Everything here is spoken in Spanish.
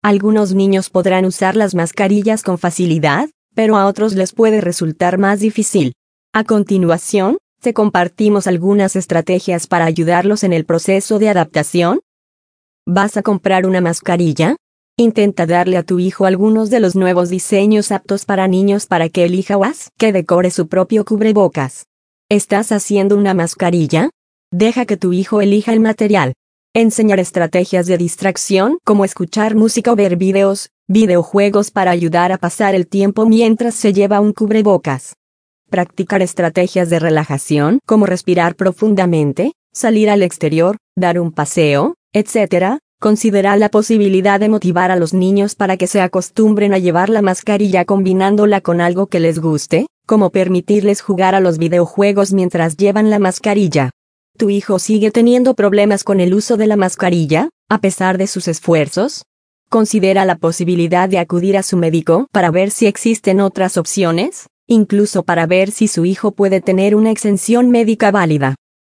Algunos niños podrán usar las mascarillas con facilidad, pero a otros les puede resultar más difícil. A continuación, te compartimos algunas estrategias para ayudarlos en el proceso de adaptación. ¿Vas a comprar una mascarilla? Intenta darle a tu hijo algunos de los nuevos diseños aptos para niños para que elija o haz que decore su propio cubrebocas. ¿Estás haciendo una mascarilla? Deja que tu hijo elija el material. Enseñar estrategias de distracción como escuchar música o ver videojuegos para ayudar a pasar el tiempo mientras se lleva un cubrebocas. Practicar estrategias de relajación como respirar profundamente, salir al exterior, dar un paseo, etc. Considera la posibilidad de motivar a los niños para que se acostumbren a llevar la mascarilla combinándola con algo que les guste, como permitirles jugar a los videojuegos mientras llevan la mascarilla. ¿Tu hijo sigue teniendo problemas con el uso de la mascarilla, a pesar de sus esfuerzos? Considera la posibilidad de acudir a su médico para ver si existen otras opciones, incluso para ver si su hijo puede tener una exención médica válida.